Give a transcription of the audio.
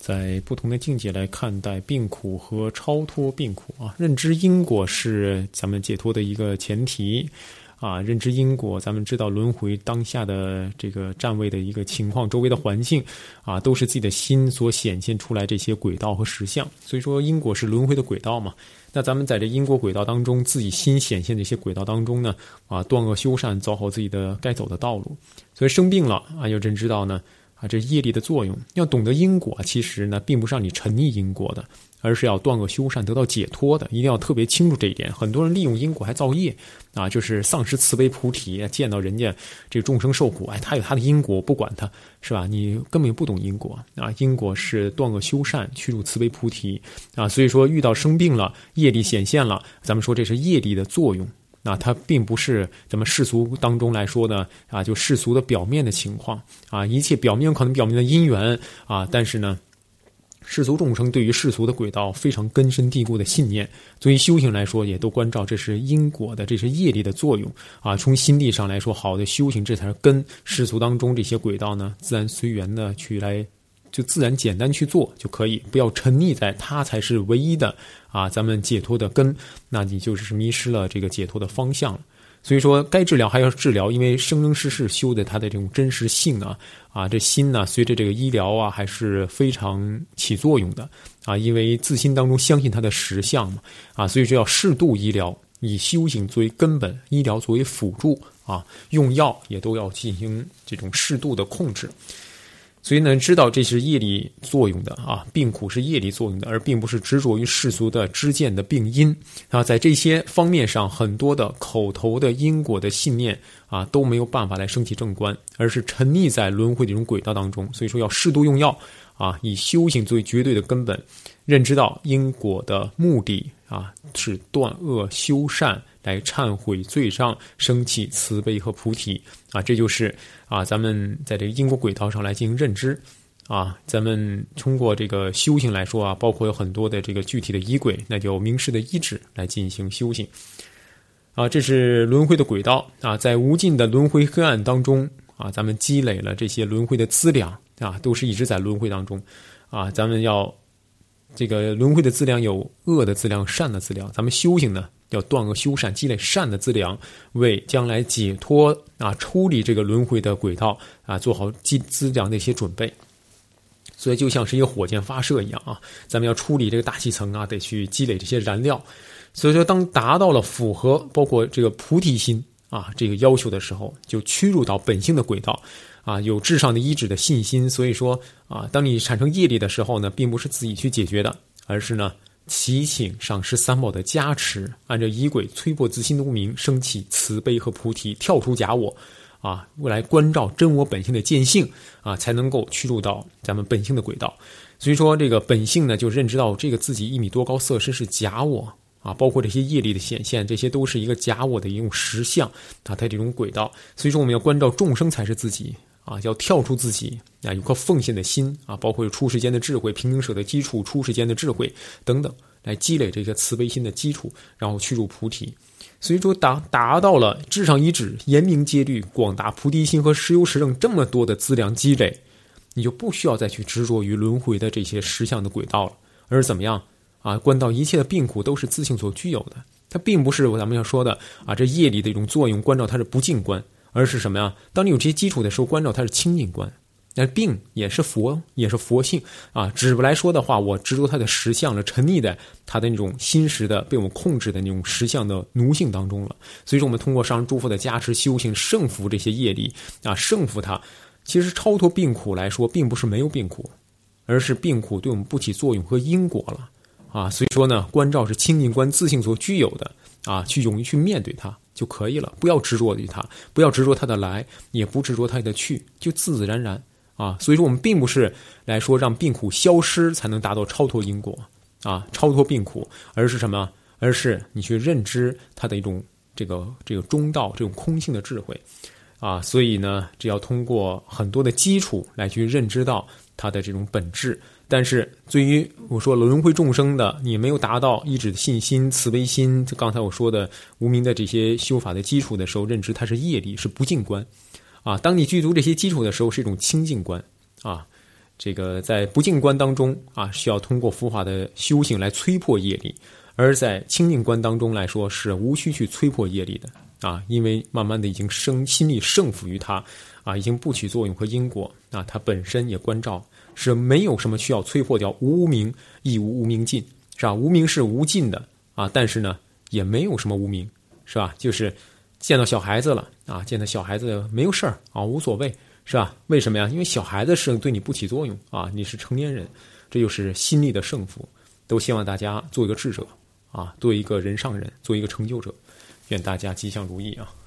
在不同的境界来看待病苦和超脱病苦啊。认知因果是咱们解脱的一个前提啊，认知因果，咱们知道轮回当下的这个站位的一个情况，周围的环境啊，都是自己的心所显现出来这些轨道和实相。所以说因果是轮回的轨道嘛。那咱们在这因果轨道当中，自己心显现这些轨道当中呢，啊，断恶修善，走好自己的该走的道路。所以生病了啊，要认知到呢，啊，这业力的作用，要懂得因果，其实呢，并不是让你沉溺因果的，而是要断恶修善，得到解脱的。一定要特别清楚这一点。很多人利用因果还造业啊，就是丧失慈悲菩提，见到人家这个众生受苦，哎，他有他的因果，不管他，是吧？你根本不懂因果啊！因果是断恶修善，去入慈悲菩提啊。所以说，遇到生病了，业力显现了，咱们说这是业力的作用。那它并不是咱们世俗当中来说的啊，就世俗的表面的情况啊，一切表面可能表面的因缘啊，但是呢，世俗众生对于世俗的轨道非常根深蒂固的信念，所以修行来说也都关照这是因果的，这是业力的作用啊。从心地上来说，好的修行这才是根。世俗当中这些轨道呢，自然随缘的去来，就自然简单去做就可以，不要沉溺在它才是唯一的啊，咱们解脱的根，那你就是迷失了这个解脱的方向了。所以说该治疗还要治疗，因为生生世世修的它的这种真实性啊，这心呢随着这个医疗啊还是非常起作用的啊，因为自心当中相信它的实相嘛啊，所以说要适度医疗，以修行作为根本，医疗作为辅助啊，用药也都要进行这种适度的控制。所以呢，知道这是业力作用的啊，病苦是业力作用的，而并不是执着于世俗的知见的病因啊。在这些方面上，很多的口头的因果的信念啊，都没有办法来升起正观，而是沉溺在轮回的这种轨道当中。所以说要适度用药啊，以修行作为绝对的根本，认知到因果的目的啊，是断恶修善，来忏悔罪障，升起慈悲和菩提啊，这就是啊，咱们在这个因果轨道上来进行认知啊。咱们通过这个修行来说啊，包括有很多的这个具体的仪轨，那就明示的医治来进行修行啊。这是轮回的轨道啊，在无尽的轮回黑暗当中啊，咱们积累了这些轮回的资粮啊，都是一直在轮回当中啊。咱们要这个轮回的资粮有恶的资粮、善的资粮，咱们修行呢，要断恶修善，积累善的资粮，为将来解脱啊，抽离这个轮回的轨道啊，做好资粮的一些准备。所以就像是一个火箭发射一样啊，咱们要处理这个大气层啊，得去积累这些燃料。所以说，当达到了符合包括这个菩提心啊这个要求的时候，就驱入到本性的轨道啊，有至上的医治的信心。所以说啊，当你产生业力的时候呢，并不是自己去解决的，而是呢祈请上师三宝的加持，按照仪轨摧破自心的无明，升起慈悲和菩提，跳出假我啊，来关照真我本性的见性啊，才能够驱入到咱们本性的轨道。所以说这个本性呢，就认知到这个自己1米多高色身是假我啊，包括这些业力的显现，这些都是一个假我的一种实相啊，它这种轨道。所以说我们要关照众生才是自己啊，要跳出自己啊，有颗奉献的心啊，包括有出世间的智慧、平等舍的基础、出世间的智慧等等，来积累这个慈悲心的基础，然后去入菩提。所以说达到了至上一指、严明戒律、广大菩提心和实有实证这么多的资粮积累，你就不需要再去执着于轮回的这些实相的轨道了，而是怎么样啊？观到一切的病苦都是自性所具有的，它并不是咱们要说的啊，这业力的一种作用，关照它是不净观，而是什么呀？当你有这些基础的时候，关照它是清净观。那病也是佛性啊，只不来说的话，我执着它的实相了，沉溺在它的那种心识的被我们控制的那种实相的奴性当中了。所以说我们通过上师诸佛的加持修行，胜服这些业力啊，胜服它。其实超脱病苦来说，并不是没有病苦，而是病苦对我们不起作用和因果了啊。所以说呢，关照是清净观自性所具有的啊，去勇于去面对它就可以了，不要执着于它，不要执着它的来，也不执着它的去，就自自然然啊。所以说我们并不是来说让病苦消失才能达到超脱因果啊，超脱病苦，而是什么？而是你去认知它的一种这个中道，这种空性的智慧啊。所以呢，这要通过很多的基础来去认知到它的这种本质。但是对于我说轮回众生的，你没有达到一指的信心、慈悲心，刚才我说的无明的这些修法的基础的时候，认知它是业力，是不净观啊。当你具足这些基础的时候，是一种清净观啊。 这个在不净观当中啊，需要通过佛法的修行来摧破业力；而在清净观当中来说，是无需去摧破业力的啊，因为慢慢的已经心力胜服于它啊，已经不起作用和因果啊，它本身也关照，是没有什么需要摧破掉。无明亦无无明尽，是吧？无明是无尽的啊，但是呢，也没有什么无明，是吧？就是见到小孩子了啊，见到小孩子没有事儿啊，无所谓。是吧？为什么呀？因为小孩子是对你不起作用啊，你是成年人，这就是心力的胜负。都希望大家做一个智者啊，做一个人上人，做一个成就者。愿大家吉祥如意啊！